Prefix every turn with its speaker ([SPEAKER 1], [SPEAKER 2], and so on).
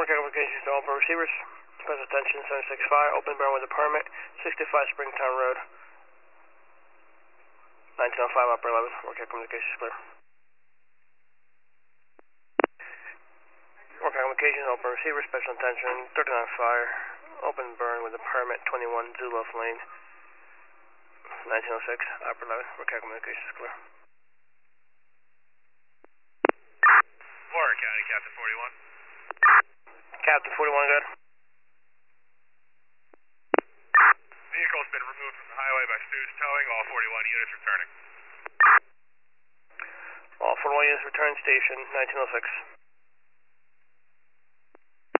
[SPEAKER 1] communications to all burn receivers. Special attention, 765, open burn with a permit, 65 Springtown Road, 1905 Upper 11, workout communications clear. Workout communications, open receiver, special attention, 39 Fire, open burn with a permit, 21 Zuloff Lane, 1906 Upper 11, workout communications clear.
[SPEAKER 2] Warren County, Captain 41.
[SPEAKER 1] Captain 41, good.
[SPEAKER 2] Vehicle's been removed from the highway by Stu's towing, all 41 units returning.
[SPEAKER 1] All 41 units return station, 1906.